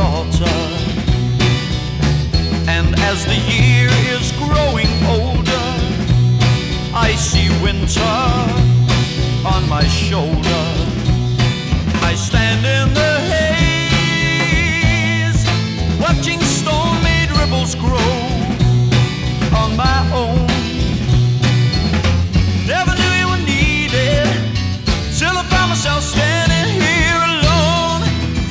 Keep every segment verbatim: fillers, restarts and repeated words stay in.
daughter. And as the year is growing older, I see winter on my shoulder. I stand in the haze, watching stone-made ripples grow on my own. Never knew you were needed till I found myself standing here alone.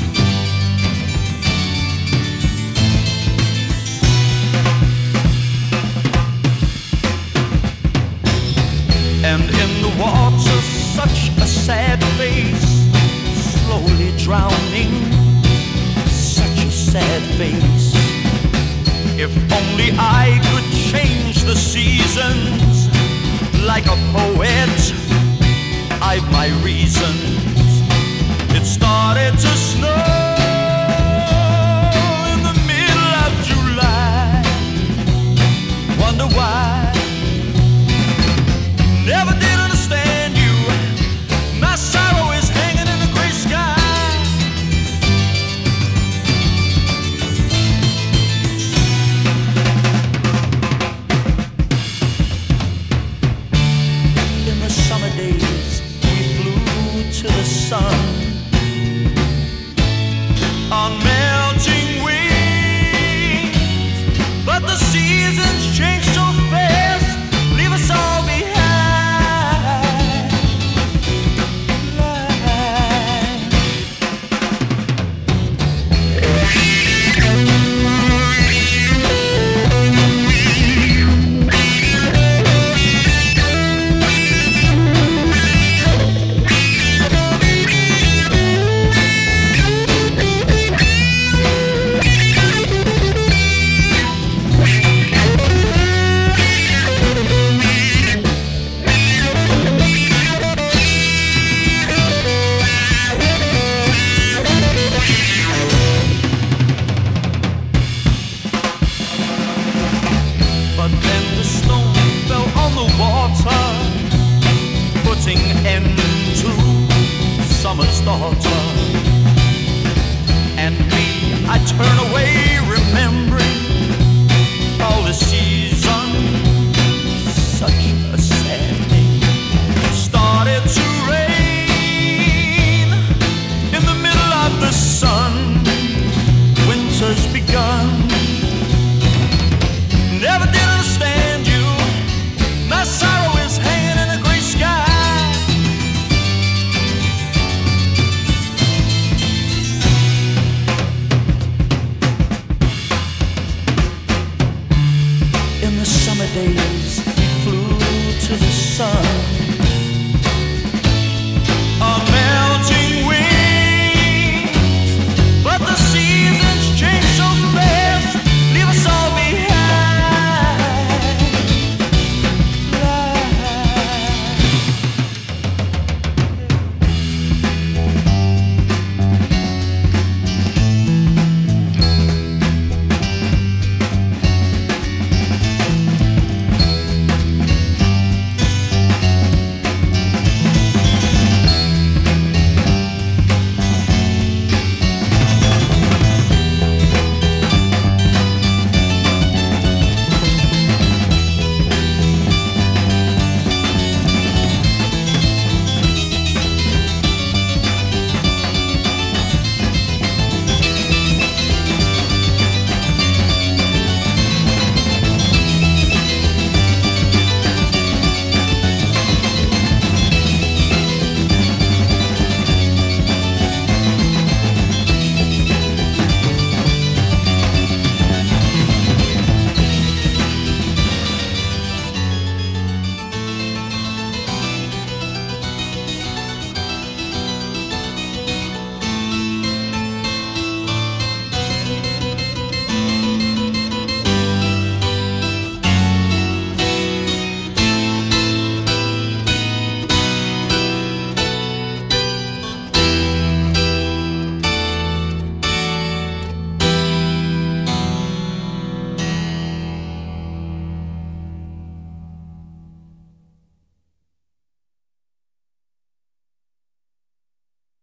And in the water, such a sad face, slowly drowning, such a sad face. If only I could change the seasons like a poet, I've my reasons. It started to snow in the middle of July. Wonder why? Never did understand you. My sorrow is hanging in the gray sky. In the summer days, we flew to the sun on melting wings, but the seasons change so fast, leave us all behind. But then the stone fell on the water, putting end to summer's daughter. And me, I turn away, remembering all the seasons